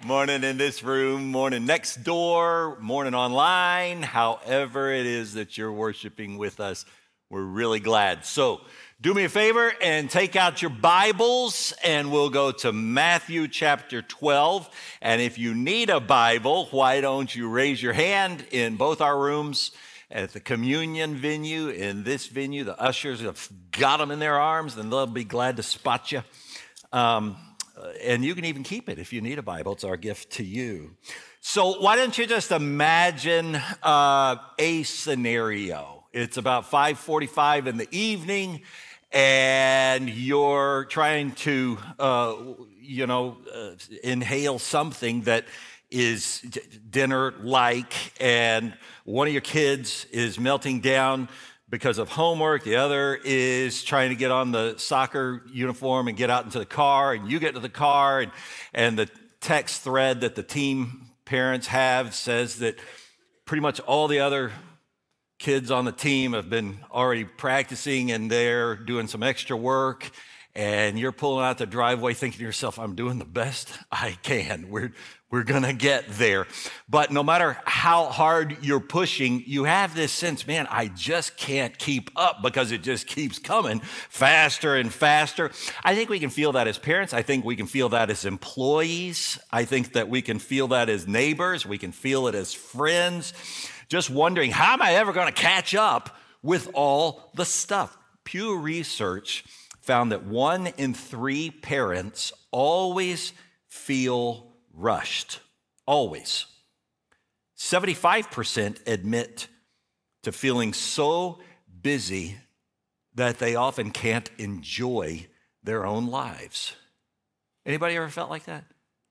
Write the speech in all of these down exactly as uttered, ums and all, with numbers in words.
morning in this room, morning next door, morning online, however it is that you're worshiping with us. We're really glad. So do me a favor and take out your Bibles and we'll go to Matthew chapter twelve. And if you need a Bible, why don't you raise your hand in both our rooms, at the communion venue, in this venue. The ushers have got them in their arms and they'll be glad to spot you. Um, and you can even keep it if you need a Bible. It's our gift to you. So why don't you just imagine uh, a scenario. It's about five forty-five in the evening, and you're trying to, uh, you know, uh, inhale something that is d- dinner-like, and one of your kids is melting down because of homework. The other is trying to get on the soccer uniform and get out into the car, and you get to the car, and, and the text thread that the team parents have says that pretty much all the other kids on the team have been already practicing and they're doing some extra work, and you're pulling out the driveway thinking to yourself, I'm doing the best I can. We're, we're gonna get there. But no matter how hard you're pushing, you have this sense, man, I just can't keep up because it just keeps coming faster and faster. I think we can feel that as parents. I think we can feel that as employees. I think that we can feel that as neighbors. We can feel it as friends. Just wondering, how am I ever going to catch up with all the stuff? Pew Research found that one in three parents always feel rushed. Always. seventy-five percent admit to feeling so busy that they often can't enjoy their own lives. Anybody ever felt like that?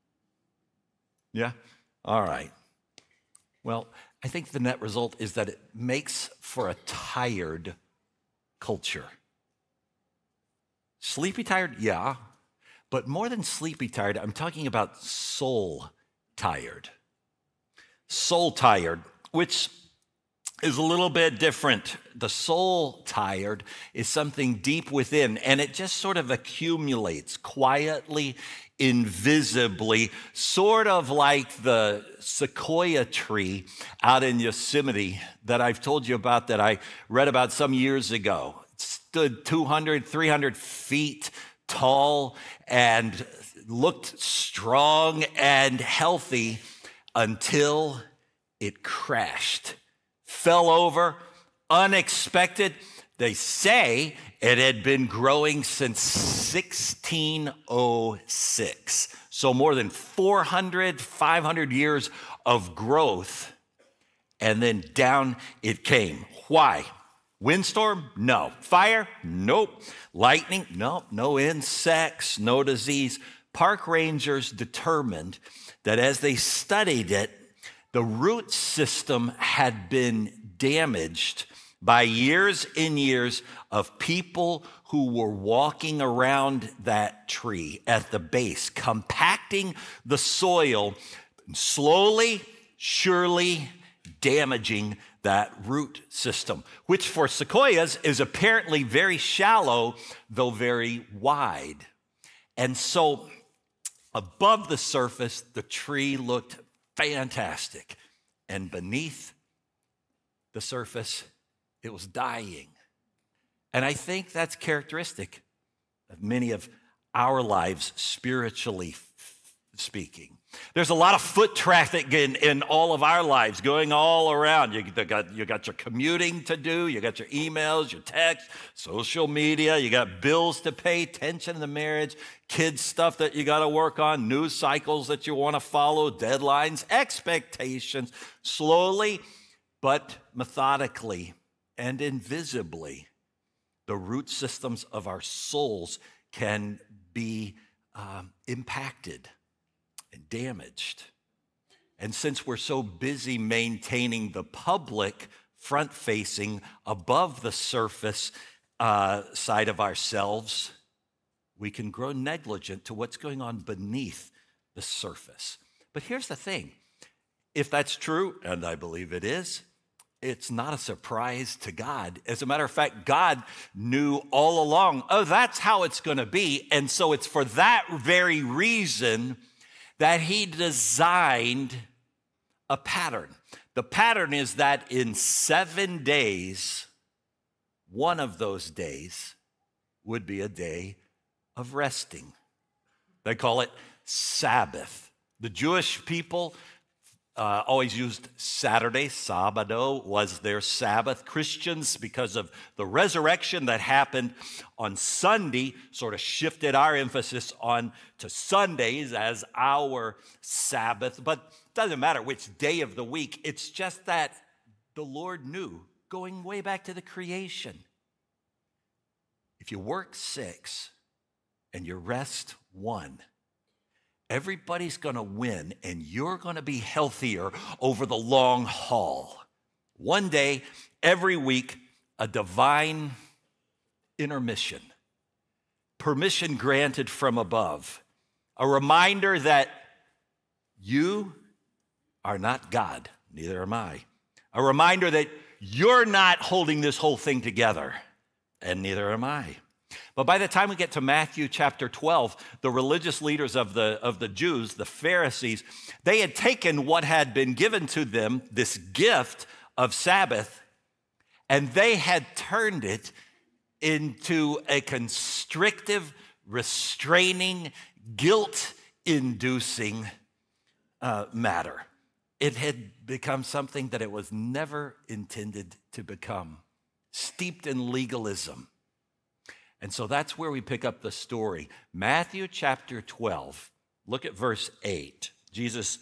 Yeah? All right. Well, I think the net result is that it makes for a tired culture. Sleepy tired? Yeah. But more than sleepy tired, I'm talking about soul tired. Soul tired, which is a little bit different. The soul tired is something deep within, and it just sort of accumulates quietly, invisibly, sort of like the sequoia tree out in Yosemite that I've told you about, that I read about some years ago. It stood two hundred, three hundred feet tall and looked strong and healthy until it crashed, fell over, unexpected. They say it had been growing since sixteen oh six. So more than four hundred, five hundred years of growth, and then down it came. Why? Windstorm? No. Fire? Nope. Lightning? Nope. No insects, no disease. Park rangers determined that as they studied it, the root system had been damaged by years and years of people who were walking around that tree at the base, compacting the soil, slowly, surely damaging that root system, which for sequoias is apparently very shallow, though very wide. And so above the surface, the tree looked fantastic. And beneath the surface, it was dying. And I think that's characteristic of many of our lives, spiritually speaking. There's a lot of foot traffic in, in all of our lives going all around. You, you, got, you got your commuting to do, you got your emails, your texts, social media, you got bills to pay, tension in the marriage, kids stuff that you got to work on, news cycles that you want to follow, deadlines, expectations. Slowly but methodically and invisibly, the root systems of our souls can be um, impacted and damaged. And since we're so busy maintaining the public front-facing, above the surface uh, side of ourselves, we can grow negligent to what's going on beneath the surface. But here's the thing. If that's true, and I believe it is, it's not a surprise to God. As a matter of fact, God knew all along, oh, that's how it's going to be. And so it's for that very reason that he designed a pattern. The pattern is that in seven days, one of those days would be a day of resting. They call it Sabbath. The Jewish people uh, always used Saturday. Sabado was their Sabbath. Christians, because of the resurrection that happened on Sunday, sort of shifted our emphasis on to Sundays as our Sabbath. But it doesn't matter which day of the week. It's just that the Lord knew, going way back to the creation, if you work six and you rest one, everybody's going to win, and you're going to be healthier over the long haul. One day, every week, a divine intermission, permission granted from above, a reminder that you are not God, neither am I. A reminder that you're not holding this whole thing together, and neither am I. But by the time we get to Matthew chapter twelve, the religious leaders of the, of the Jews, the Pharisees, they had taken what had been given to them, this gift of Sabbath, and they had turned it into a constrictive, restraining, guilt-inducing uh, matter. It had become something that it was never intended to become, steeped in legalism. And so that's where we pick up the story. Matthew chapter twelve, look at verse eight. Jesus,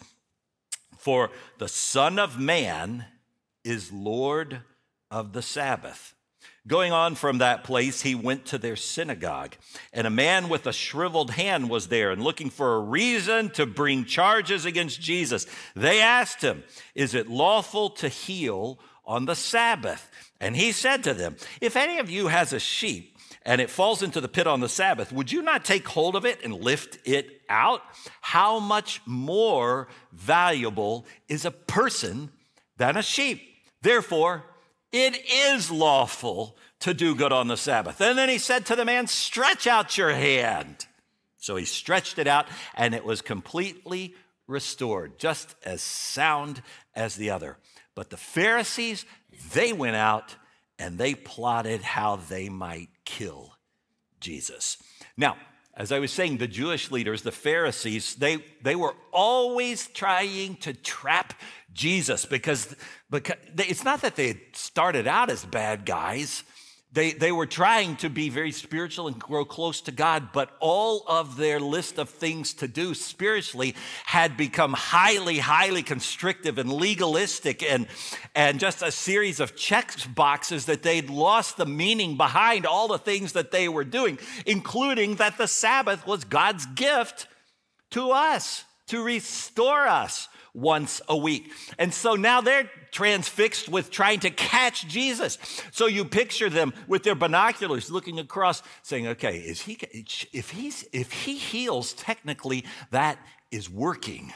for the Son of Man is Lord of the Sabbath. Going on from that place, he went to their synagogue, and a man with a shriveled hand was there, and looking for a reason to bring charges against Jesus. They asked him, is it lawful to heal on the Sabbath? And he said to them, if any of you has a sheep, and it falls into the pit on the Sabbath, would you not take hold of it and lift it out? How much more valuable is a person than a sheep? Therefore, it is lawful to do good on the Sabbath. And then he said to the man, stretch out your hand. So he stretched it out, and it was completely restored, just as sound as the other. But the Pharisees, they went out and they plotted how they might kill Jesus. Now, as I was saying, the Jewish leaders, the Pharisees, they, they were always trying to trap Jesus because, because they, it's not that they started out as bad guys. They, they were trying to be very spiritual and grow close to God, but all of their list of things to do spiritually had become highly, highly constrictive and legalistic and, and just a series of check boxes that they'd lost the meaning behind all the things that they were doing, including that the Sabbath was God's gift to us, to restore us once a week. And so now they're transfixed with trying to catch Jesus. So you picture them with their binoculars looking across saying, okay, is he, if he's, if he heals, technically that is working.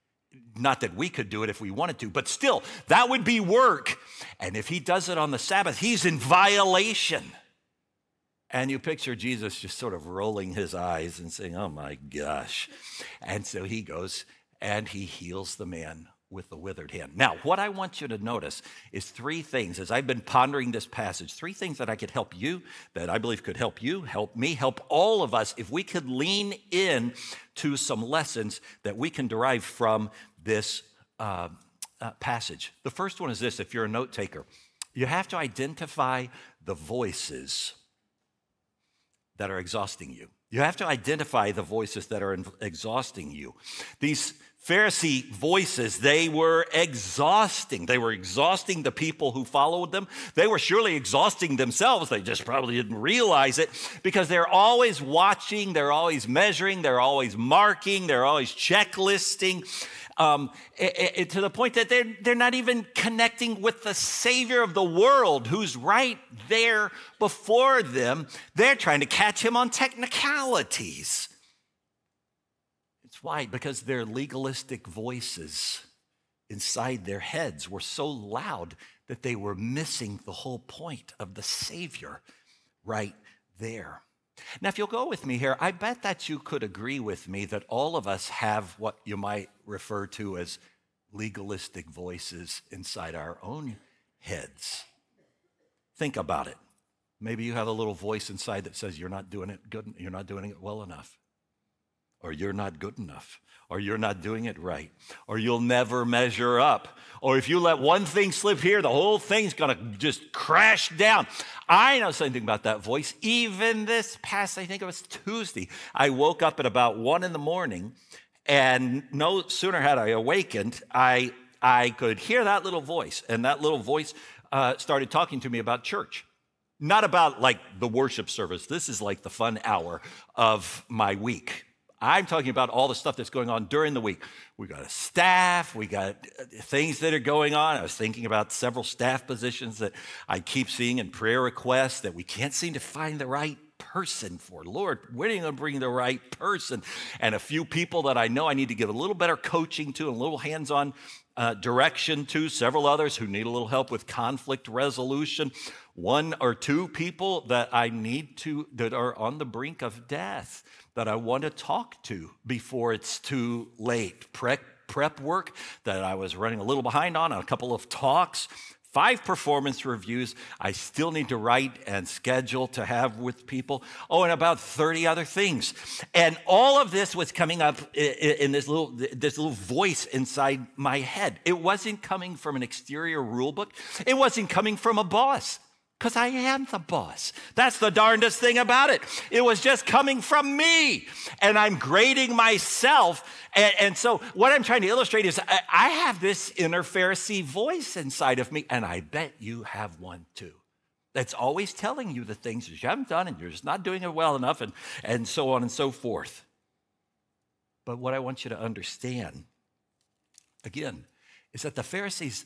Not that we could do it if we wanted to, but still that would be work. And if he does it on the Sabbath, he's in violation. And you picture Jesus just sort of rolling his eyes and saying, oh my gosh. And so he goes and he heals the man with the withered hand. Now, what I want you to notice is three things. As I've been pondering this passage, three things that I could help you, that I believe could help you, help me, help all of us, if we could lean in to some lessons that we can derive from this uh, uh, passage. The first one is this, if you're a note taker, you have to identify the voices that are exhausting you. You have to identify the voices that are exhausting you. These Pharisee voices, they were exhausting. They were exhausting the people who followed them. They were surely exhausting themselves. They just probably didn't realize it because they're always watching, they're always measuring, they're always marking, they're always checklisting. Um, it, it, to the point that they're, they're not even connecting with the Savior of the world who's right there before them. They're trying to catch him on technicalities. It's why? Because their legalistic voices inside their heads were so loud that they were missing the whole point of the Savior right there. Now, if you'll go with me here, I bet that you could agree with me that all of us have what you might refer to as legalistic voices inside our own heads. Think about it. Maybe you have a little voice inside that says you're not doing it good, you're not doing it well enough, or you're not good enough, or you're not doing it right, or you'll never measure up, or if you let one thing slip here, the whole thing's gonna just crash down. I know something about that voice. Even this past, I think it was Tuesday, I woke up at about one in the morning, and no sooner had I awakened, I, I could hear that little voice, and that little voice uh, started talking to me about church. Not about like the worship service. This is like the fun hour of my week. I'm talking about all the stuff that's going on during the week. We got a staff, we got things that are going on. I was thinking about several staff positions that I keep seeing in prayer requests that we can't seem to find the right person for. Lord, when are you going to bring the right person? And a few people that I know I need to give a little better coaching to and a little hands-on uh, direction to. Several others who need a little help with conflict resolution. One or two people that I need to, that are on the brink of death, that I want to talk to before it's too late. Prep, prep work that I was running a little behind on, a couple of talks, five performance reviews I still need to write and schedule to have with people. Oh, and about thirty other things. And all of this was coming up in this little, this little voice inside my head. It wasn't coming from an exterior rule book. It wasn't coming from a boss. Because I am the boss. That's the darndest thing about it. It was just coming from me. And I'm grading myself. And, and so what I'm trying to illustrate is I, I have this inner Pharisee voice inside of me, and I bet you have one too. That's always telling you the things that you haven't done and you're just not doing it well enough, and, and so on and so forth. But what I want you to understand, again, is that the Pharisees,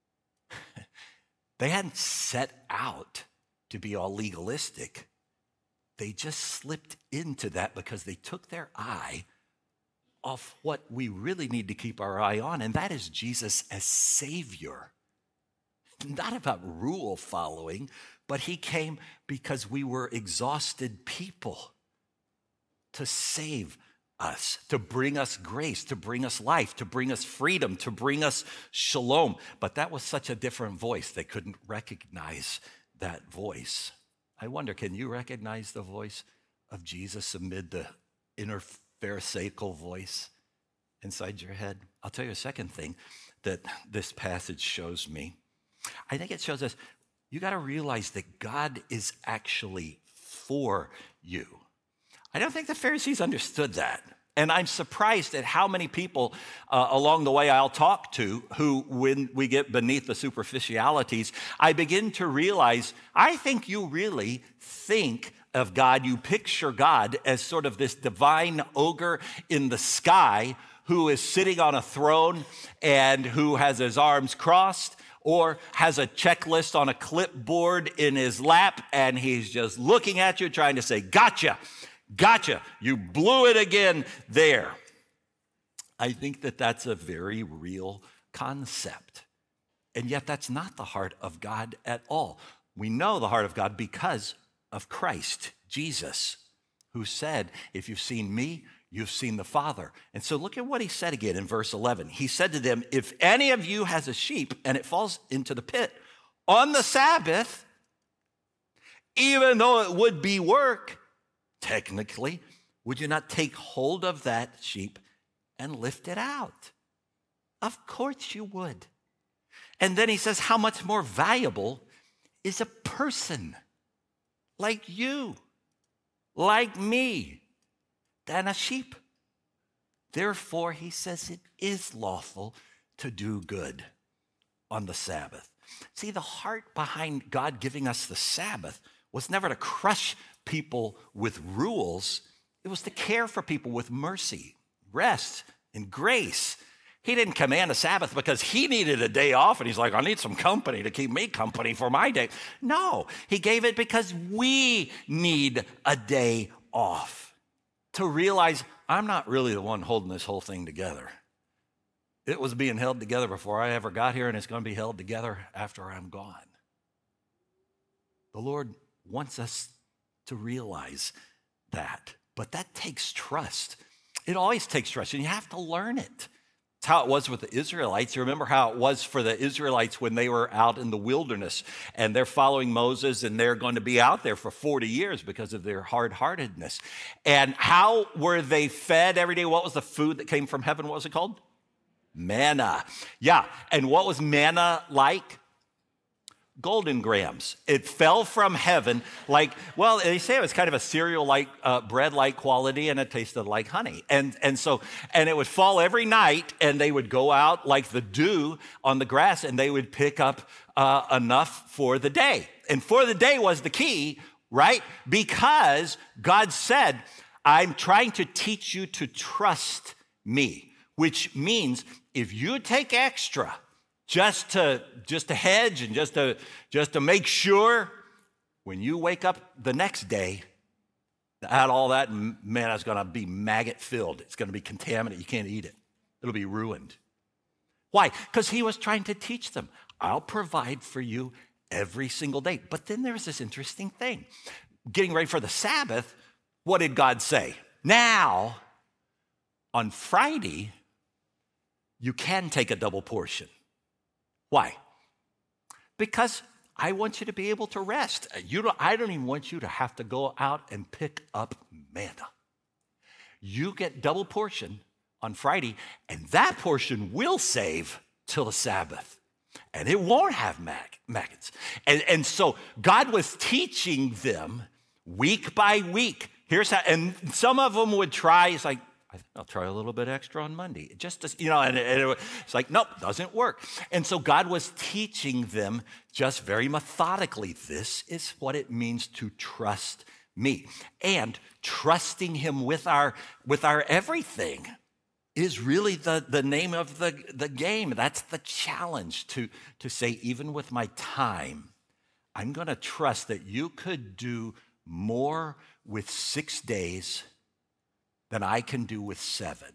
they hadn't set out to be all legalistic. They just slipped into that because they took their eye off what we really need to keep our eye on, and that is Jesus as Savior. Not about rule following, but he came because we were exhausted people to save us, to bring us grace, to bring us life, to bring us freedom, to bring us shalom. But that was such a different voice. They couldn't recognize that voice. I wonder, can you recognize the voice of Jesus amid the inner Pharisaical voice inside your head? I'll tell you a second thing that this passage shows me. I think it shows us you got to realize that God is actually for you. I don't think the Pharisees understood that. And I'm surprised at how many people uh, along the way I'll talk to who, when we get beneath the superficialities, I begin to realize, I think you really think of God, you picture God as sort of this divine ogre in the sky who is sitting on a throne and who has his arms crossed, or has a checklist on a clipboard in his lap, and he's just looking at you trying to say, gotcha. Gotcha. You blew it again there. I think that that's a very real concept. And yet that's not the heart of God at all. We know the heart of God because of Christ, Jesus, who said, if you've seen me, you've seen the Father. And so look at what he said again in verse eleven. He said to them, if any of you has a sheep and it falls into the pit on the Sabbath, even though it would be work, technically, would you not take hold of that sheep and lift it out? Of course you would. And then he says, how much more valuable is a person like you, like me, than a sheep? Therefore, he says, it is lawful to do good on the Sabbath. See, the heart behind God giving us the Sabbath was never to crush people with rules. It was to care for people with mercy, rest, and grace. He didn't command a Sabbath because he needed a day off, and he's like, I need some company to keep me company for my day. No, he gave it because we need a day off to realize I'm not really the one holding this whole thing together. It was being held together before I ever got here, and it's going to be held together after I'm gone. The Lord wants us to realize that. But that takes trust. It always takes trust, and you have to learn it. It's how it was with the Israelites. You remember how it was for the Israelites when they were out in the wilderness, and they're following Moses, and they're going to be out there for forty years because of their hard-heartedness. And how were they fed every day? What was the food that came from heaven? What was it called? Manna. Yeah, and what was manna like? Golden grams. It fell from heaven like, well, they say it was kind of a cereal-like, uh, bread-like quality, and it tasted like honey. And, and so, and it would fall every night, and they would go out like the dew on the grass, and they would pick up uh, enough for the day. And for the day was the key, right? Because God said, I'm trying to teach you to trust me, which means if you take extra, just to just to hedge and just to just to make sure, when you wake up the next day, that all that manna is going to be maggot filled. It's going to be contaminated. You can't eat it. It'll be ruined. Why? Because he was trying to teach them, I'll provide for you every single day. But then there's this interesting thing. Getting ready for the Sabbath, what did God say? Now, on Friday, you can take a double portion. Why? Because I want you to be able to rest. You don't, I don't even want you to have to go out and pick up manna. You get double portion on Friday, and that portion will save till the Sabbath. And it won't have mag- maggots. And, and so God was teaching them week by week. Here's how, and some of them would try, it's like, I'll try a little bit extra on Monday. Just to, you know, and, and it, it's like, nope, doesn't work. And so God was teaching them just very methodically, this is what it means to trust me. And trusting him with our with our everything is really the, the name of the, the game. That's the challenge, to, to say, even with my time, I'm going to trust that you could do more with six days than I can do with seven.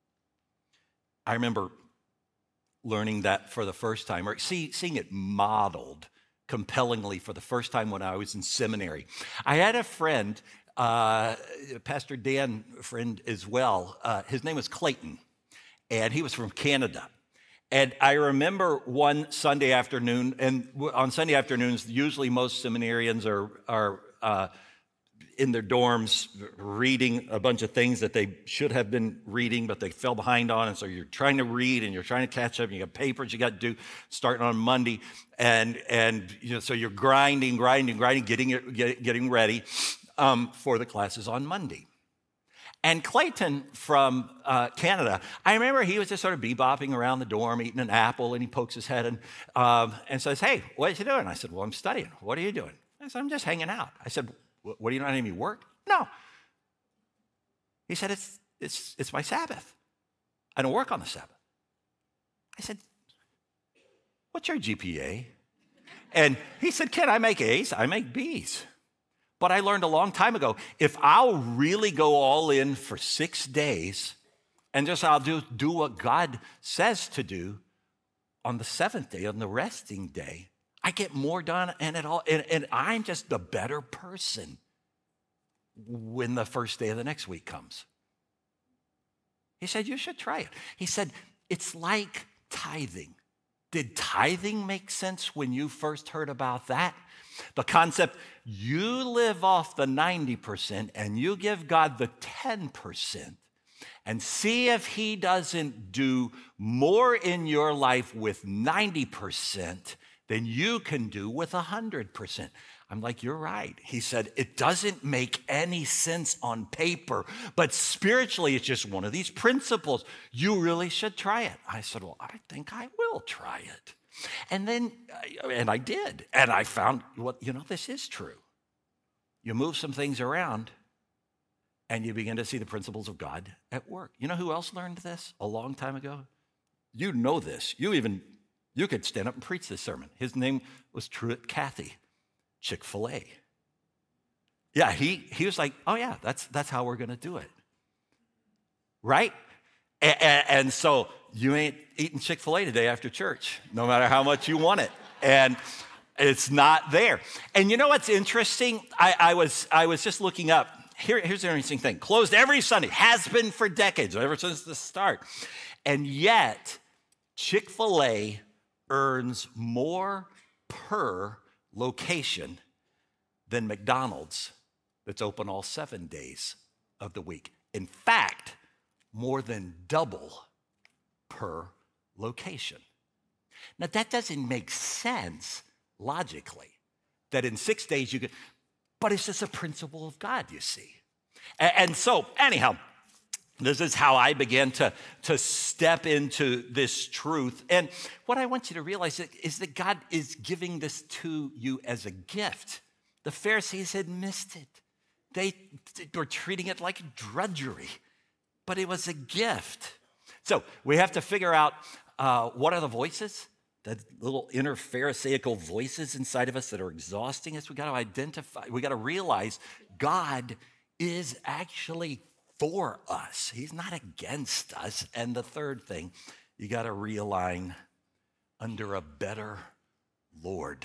I remember learning that for the first time, or see, seeing it modeled compellingly for the first time when I was in seminary. I had a friend, uh, Pastor Dan, a friend as well. Uh, his name was Clayton, and he was from Canada. And I remember one Sunday afternoon, and on Sunday afternoons, usually most seminarians are, are uh, in their dorms reading a bunch of things that they should have been reading, but they fell behind on. And so you're trying to read and you're trying to catch up. And you got papers you got to do starting on Monday. And, and you know, so you're grinding, grinding, grinding, getting, it, get, getting ready um, for the classes on Monday. And Clayton from uh, Canada, I remember he was just sort of bebopping around the dorm, eating an apple, and he pokes his head in, um, and says, hey, what are you doing? I said, well, I'm studying. What are you doing? I said, I'm just hanging out. I said, what, do you not any work? No. He said, it's, it's, it's my Sabbath. I don't work on the Sabbath. I said, what's your G P A? And he said, Ken, I make A's, I make B's. But I learned a long time ago, if I'll really go all in for six days and just I'll do, do what God says to do on the seventh day, on the resting day, I get more done, and it all, and, and I'm just a better person when the first day of the next week comes. He said, you should try it. He said, it's like tithing. Did tithing make sense when you first heard about that? The concept, you live off the ninety percent and you give God the ten percent and see if he doesn't do more in your life with ninety percent than you can do with one hundred percent. I'm like, you're right. He said, it doesn't make any sense on paper, but spiritually, it's just one of these principles. You really should try it. I said, well, I think I will try it. And then, and I did. And I found, well, you know, this is true. You move some things around, and you begin to see the principles of God at work. You know who else learned this a long time ago? You know this. You even You could stand up and preach this sermon. His name was Truett Cathy, Chick-fil-A. Yeah, he, he was like, oh yeah, that's, that's how we're gonna do it, right? And, and, and so you ain't eating Chick-fil-A today after church, no matter how much you want it. And it's not there. And you know what's interesting? I, I was I was just looking up here, here's the interesting thing. Closed every Sunday, has been for decades, ever since the start. And yet, Chick-fil-A earns more per location than McDonald's that's open all seven days of the week. In fact, more than double per location. Now, that doesn't make sense logically, that in six days you could, but it's just a principle of God, you see. And, and so, anyhow, this is how I began to, to step into this truth. And what I want you to realize is that God is giving this to you as a gift. The Pharisees had missed it. They were treating it like drudgery, but it was a gift. So we have to figure out uh, what are the voices, the little inner Pharisaical voices inside of us that are exhausting us. We got to identify, we got to realize God is actually for us. He's not against us. And the third thing, you got to realign under a better Lord.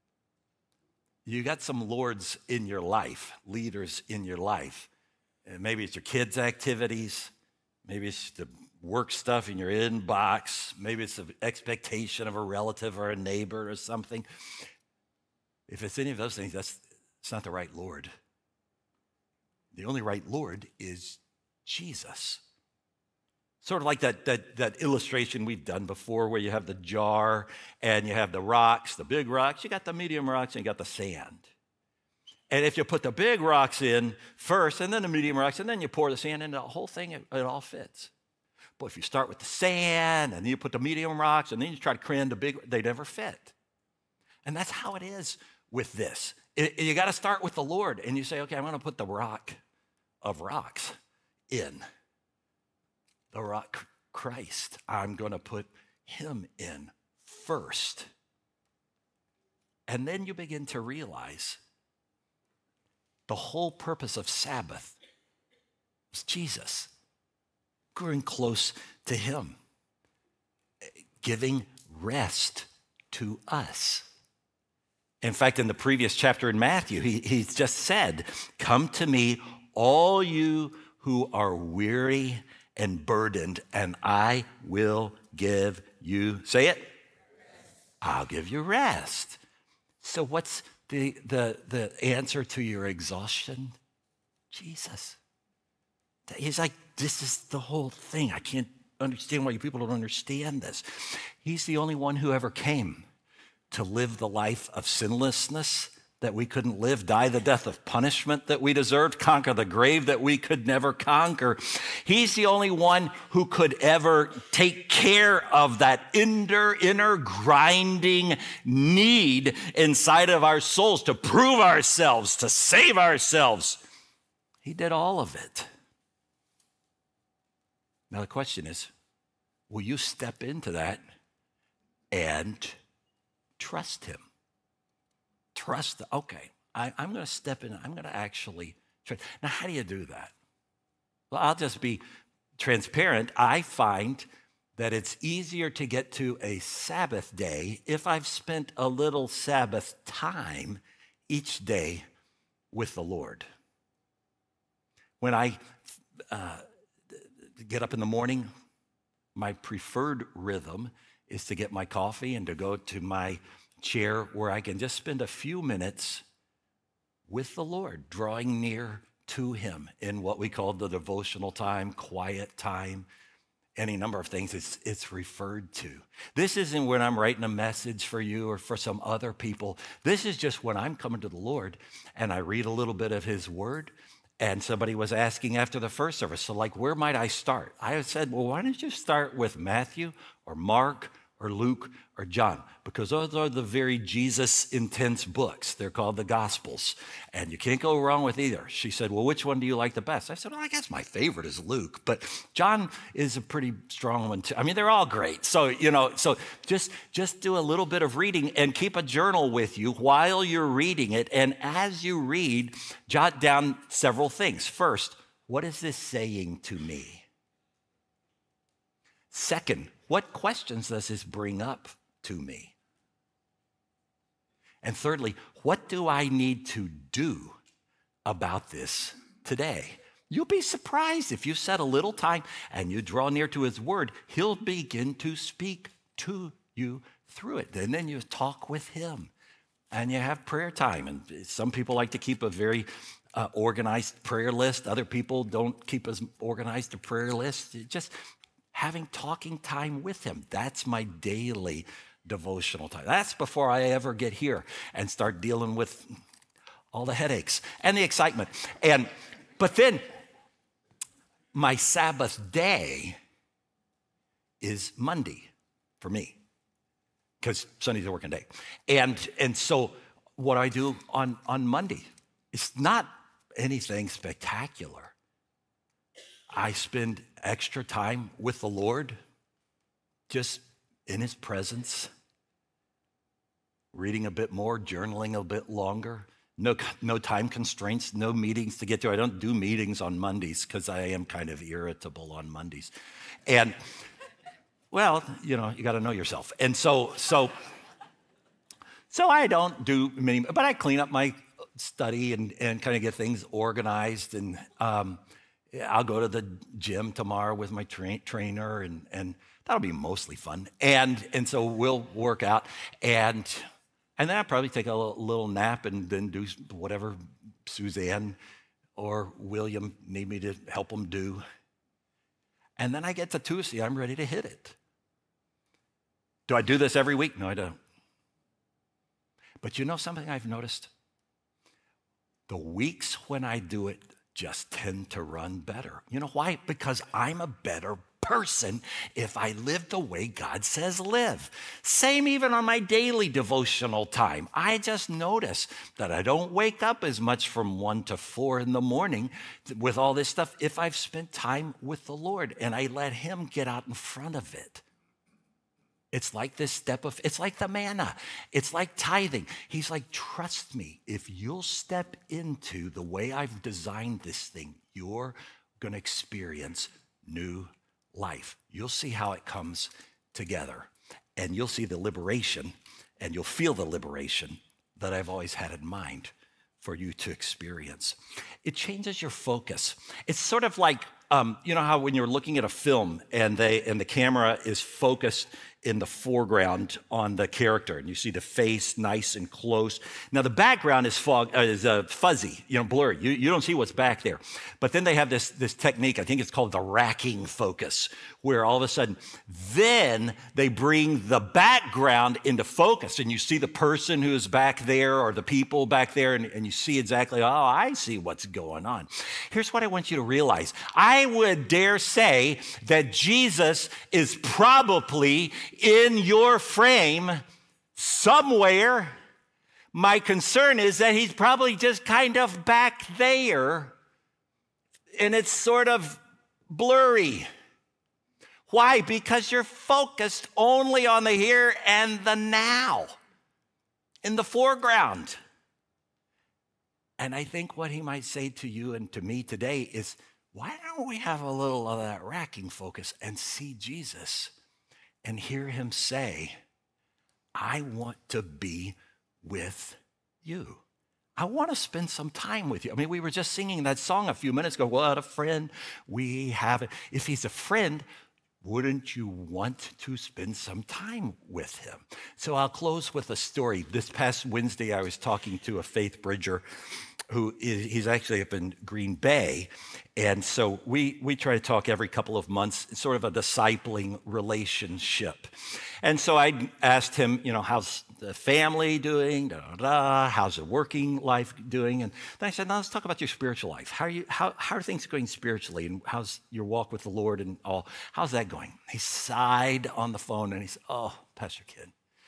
You got some lords in your life, leaders in your life. And maybe it's your kids' activities. Maybe it's the work stuff in your inbox. Maybe it's the expectation of a relative or a neighbor or something. If it's any of those things, that's it's not the right Lord. The only right Lord is Jesus. Sort of like that, that, that illustration we've done before where you have the jar and you have the rocks, the big rocks, you got the medium rocks, and you got the sand. And if you put the big rocks in first and then the medium rocks and then you pour the sand in, the whole thing, it, it all fits. But if you start with the sand and then you put the medium rocks and then you try to cram the big, they never fit. And that's how it is with this. It, you got to start with the Lord and you say, okay, I'm going to put the rock of rocks in. The rock Christ. I'm going to put him in first. And then you begin to realize the whole purpose of Sabbath was Jesus. Growing close to him. Giving rest to us. In fact, in the previous chapter in Matthew, he, he's just said, come to me, all you who are weary and burdened, and I will give you, say it, I'll give you rest. So what's the, the, the answer to your exhaustion? Jesus. He's like, this is the whole thing. I can't understand why you people don't understand this. He's the only one who ever came to live the life of sinlessness that we couldn't live, die the death of punishment that we deserved, conquer the grave that we could never conquer. He's the only one who could ever take care of that inner, inner grinding need inside of our souls to prove ourselves, to save ourselves. He did all of it. Now the question is, will you step into that and trust him? Trust, okay, I, I'm going to step in. I'm going to actually trust. Now, how do you do that? Well, I'll just be transparent. I find that it's easier to get to a Sabbath day if I've spent a little Sabbath time each day with the Lord. When I uh, get up in the morning, my preferred rhythm is to get my coffee and to go to my chair where I can just spend a few minutes with the Lord, drawing near to him in what we call the devotional time, quiet time, any number of things it's, it's referred to. This isn't when I'm writing a message for you or for some other people. This is just when I'm coming to the Lord and I read a little bit of his word. And somebody was asking after the first service, so like, where might I start? I said, well, why don't you start with Matthew or Mark or Luke or John, because those are the very Jesus-intense books. They're called the Gospels, and you can't go wrong with either. She said, well, which one do you like the best? I said, well, I guess my favorite is Luke, but John is a pretty strong one too. I mean, they're all great. So, you know, so just, just do a little bit of reading and keep a journal with you while you're reading it, and as you read, jot down several things. First, what is this saying to me? Second, what questions does this bring up to me? And thirdly, what do I need to do about this today. You'll be surprised if you set a little time and you draw near to his word, he'll begin to speak to you through it. And then you talk with him and you have prayer time. And some people like to keep a very uh, organized prayer list. Other people don't keep as organized a prayer list. Just having talking time with him. That's my daily devotional time. That's before I ever get here and start dealing with all the headaches and the excitement. And but then my Sabbath day is Monday for me, because Sunday's a working day. And and so what I do on, on Monday, it's not anything spectacular. I spend extra time with the Lord, just in his presence, reading a bit more, journaling a bit longer. No, no time constraints, no meetings to get to. I don't do meetings on Mondays because I am kind of irritable on Mondays. And, well, you know, you got to know yourself. And so, so, so I don't do many, but I clean up my study and, and kind of get things organized. And um, I'll go to the gym tomorrow with my tra- trainer, and, and that'll be mostly fun. And, and so we'll work out. And And then I'd probably take a little nap and then do whatever Suzanne or William need me to help them do. And then I get to Tuesday, I'm ready to hit it. Do I do this every week? No, I don't. But you know something I've noticed? The weeks when I do it just tend to run better. You know why? Because I'm a better person if I live the way God says live. Same even on my daily devotional time. I just notice that I don't wake up as much from one to four in the morning with all this stuff if I've spent time with the Lord and I let him get out in front of it. It's like this step of, it's like the manna. It's like tithing. He's like, trust me, if you'll step into the way I've designed this thing, you're going to experience new life. You'll see how it comes together, and you'll see the liberation, and you'll feel the liberation that I've always had in mind for you to experience. It changes your focus. It's sort of like, um, you know how when you're looking at a film and they and the camera is focused in the foreground on the character, and you see the face nice and close. Now the background is fog, uh, is uh, fuzzy, you know, blurry. You, you don't see what's back there. But then they have this, this technique, I think it's called the racking focus, where all of a sudden, then they bring the background into focus, and you see the person who's back there or the people back there, and, and you see exactly, oh, I see what's going on. Here's what I want you to realize. I would dare say that Jesus is probably in your frame somewhere. My concern is that he's probably just kind of back there and it's sort of blurry. Why? Because you're focused only on the here and the now in the foreground. And I think what he might say to you and to me today is, why don't we have a little of that racking focus and see Jesus and hear him say, I want to be with you. I want to spend some time with you. I mean, we were just singing that song a few minutes ago. What a friend we have. If he's a friend, wouldn't you want to spend some time with him? So I'll close with a story. This past Wednesday, I was talking to a Faith Bridger who is, he's actually up in Green Bay. And so we, we try to talk every couple of months. It's sort of a discipling relationship. And so I asked him, you know, how's the family doing? Da, da, da, how's the working life doing? And then I said, now let's talk about your spiritual life. How are you? How, how are things going spiritually? And how's your walk with the Lord and all? How's that going? He sighed on the phone and he said, oh, Pastor Kidd,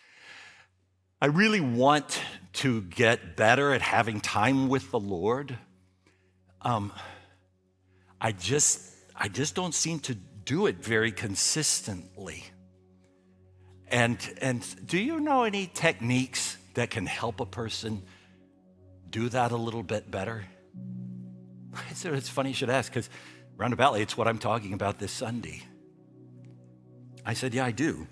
I really want to get better at having time with the Lord. Um, I just, I just don't seem to do it very consistently. And, and do you know any techniques that can help a person do that a little bit better? I said, it's funny you should ask, because roundaboutly, it's what I'm talking about this Sunday. I said, yeah, I do.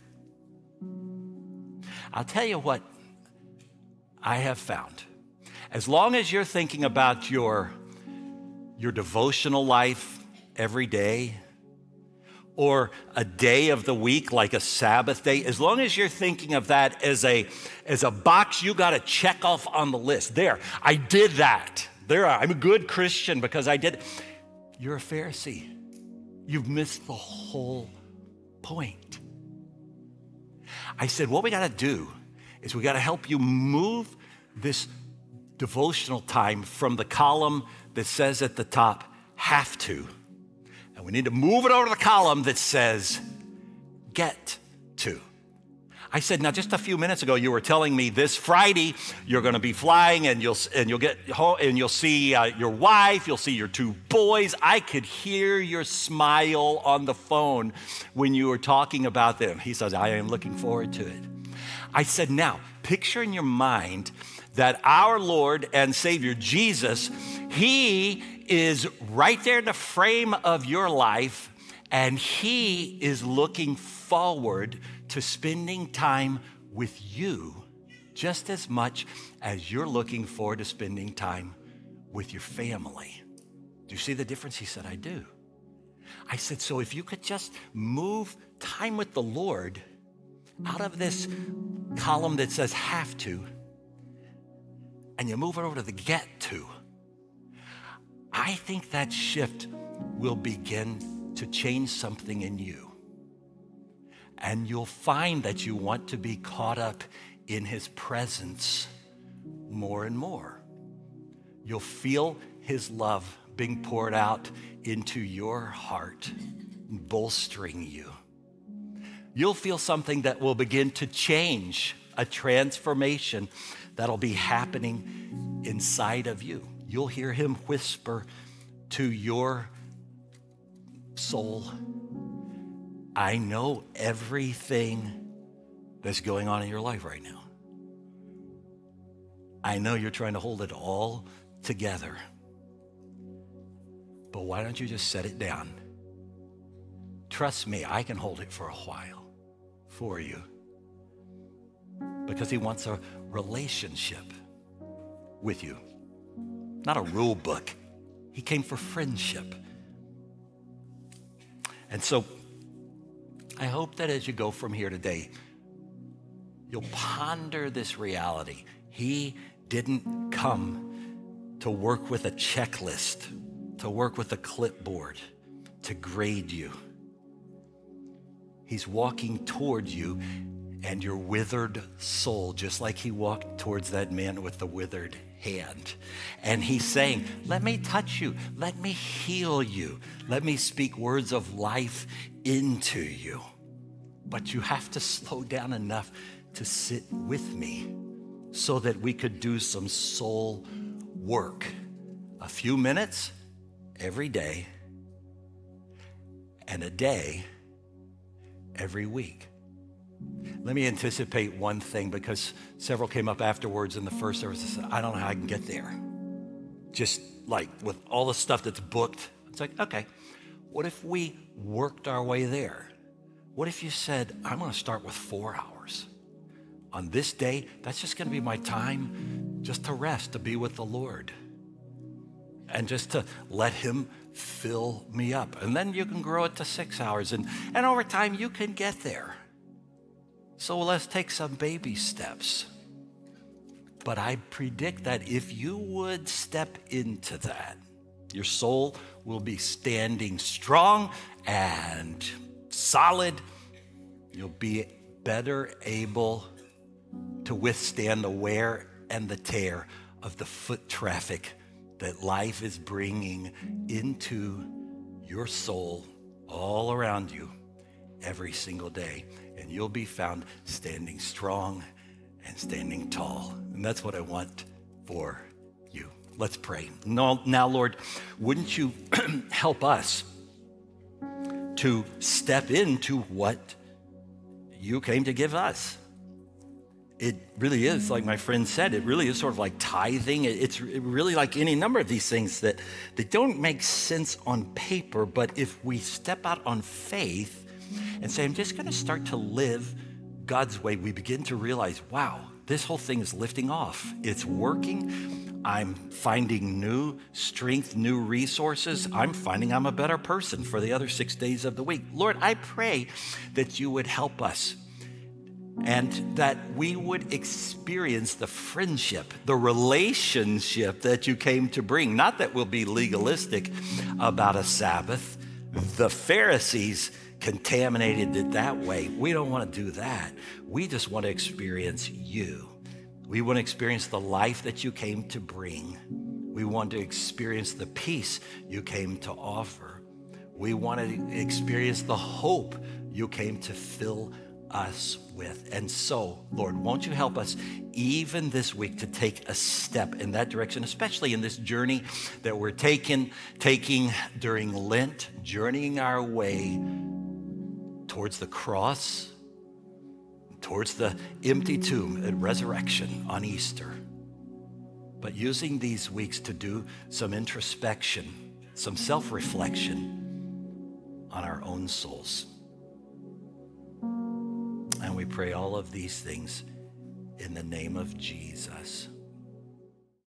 I'll tell you what I have found. As long as you're thinking about your, your devotional life every day, or a day of the week like a Sabbath day, as long as you're thinking of that as a, as a box you got to check off on the list. There, I did that. There, I'm a good Christian because I did. You're a Pharisee. You've missed the whole point. I said, what we got to do is we got to help you move this devotional time from the column that says at the top, have to. And we need to move it over to the column that says, get to. I said, now just a few minutes ago, you were telling me this Friday you're going to be flying and you'll and you'll get home and you'll see uh, your wife, you'll see your two boys. I could hear your smile on the phone when you were talking about them. He says, I am looking forward to it. I said, now picture in your mind that our Lord and Savior Jesus, he is right there in the frame of your life, and he is looking forward to spending time with you just as much as you're looking forward to spending time with your family. Do you see the difference? He said, I do. I said, so if you could just move time with the Lord out of this column that says have to, and you move it over to the get to, I think that shift will begin to change something in you. And you'll find that you want to be caught up in his presence more and more. You'll feel his love being poured out into your heart, bolstering you. You'll feel something that will begin to change, a transformation that'll be happening inside of you. You'll hear him whisper to your soul, I know everything that's going on in your life right now. I know you're trying to hold it all together. But why don't you just set it down? Trust me, I can hold it for a while for you. Because he wants a relationship with you. Not a rule book. He came for friendship. And so I hope that as you go from here today, you'll ponder this reality. He didn't come to work with a checklist, to work with a clipboard, to grade you. He's walking toward you and your withered soul, just like he walked towards that man with the withered hand. And he's saying, let me touch you. Let me heal you. Let me speak words of life into you. But you have to slow down enough to sit with me so that we could do some soul work. A few minutes every day and a day every week. Let me anticipate one thing, because several came up afterwards in the first service and said, I don't know how I can get there. Just like with all the stuff that's booked. It's like, okay, what if we worked our way there? What if you said, I'm going to start with four hours. On this day, that's just going to be my time just to rest, to be with the Lord. And just to let him fill me up. And then you can grow it to six hours. And, and over time, you can get there. So let's take some baby steps. But I predict that if you would step into that, your soul will be standing strong and solid. You'll be better able to withstand the wear and the tear of the foot traffic that life is bringing into your soul all around you every single day. And you'll be found standing strong and standing tall. And that's what I want for you. Let's pray. Now, now Lord, wouldn't you help us to step into what you came to give us? It really is, like my friend said, it really is sort of like tithing. It's really like any number of these things that they don't make sense on paper, but if we step out on faith and say, I'm just going to start to live God's way, we begin to realize, wow, this whole thing is lifting off. It's working. I'm finding new strength, new resources. I'm finding I'm a better person for the other six days of the week. Lord, I pray that you would help us and that we would experience the friendship, the relationship that you came to bring. Not that we'll be legalistic about a Sabbath. The Pharisees contaminated it that way. We don't want to do that. We just want to experience you. We want to experience the life that you came to bring. We want to experience the peace you came to offer. We want to experience the hope you came to fill us with. And so, Lord, won't you help us even this week to take a step in that direction, especially in this journey that we're taking, taking during Lent, journeying our way towards the cross, towards the empty tomb at resurrection on Easter. But using these weeks to do some introspection, some self-reflection on our own souls. And we pray all of these things in the name of Jesus.